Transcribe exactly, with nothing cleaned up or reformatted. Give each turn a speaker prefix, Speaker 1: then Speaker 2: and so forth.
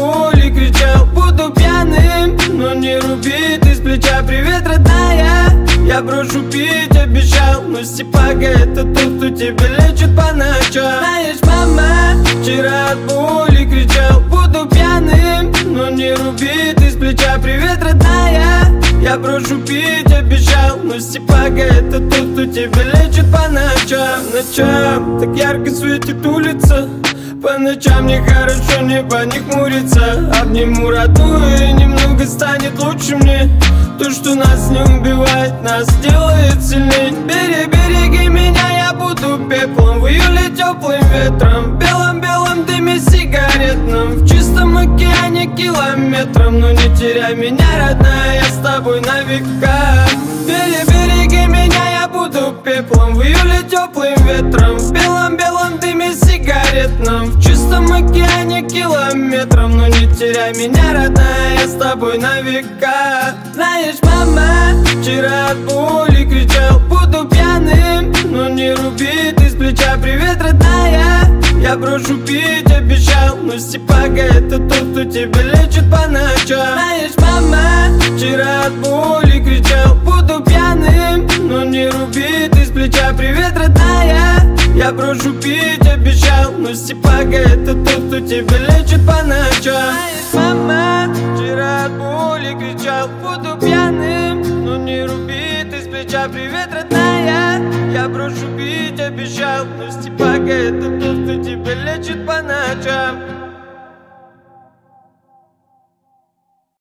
Speaker 1: боли кричал, буду пьяным, но не руби ты с плеча. Привет, родная, я брошу пить обещал, но Степага это тот, кто тебя лечит по ночам. Знаешь, мама, вчера от боли кричал, буду пьяным, но не руби ты с плеча. Привет, родная, я брошу пить обещал, но Степага это тот, кто тебя лечит по ночам. Ночам так ярко светит улица, по ночам мне хорошо, небо не хмурится. Обниму родную и немного станет лучше мне. То, что нас не убивает, нас делает сильней. Бери, береги меня, я буду пеплом в июле теплым ветром, в белом-белом дыме сигаретном, в чистом океане километром. Но не теряй меня, родная, я с тобой на века. Бери, береги меня, я буду пеплом в июле теплым ветром, в белом-белом дыме сигаретном, в чистом океане километром. Но не теряй меня, родная, я с тобой на века. Знаешь, мама, вчера от боли кричал, буду пьяным, но не руби ты с плеча. Привет, родная, я брошу пить обещал, но Степага это тот, кто тебя лечит по ночам. Знаешь, мама, вчера от боли кричал, буду пьяным, но не руби ты с плеча. Привет, родная, я брошу пить обещал, но Степага это тот, кто тебя лечит по ночам. Знаешь, мама, вчера от боли кричал, буду пьяным, но не руби ты с плеча. Привет, родная, я брошу пить обещал, но Степага это тот, кто тебя лечит по ночам.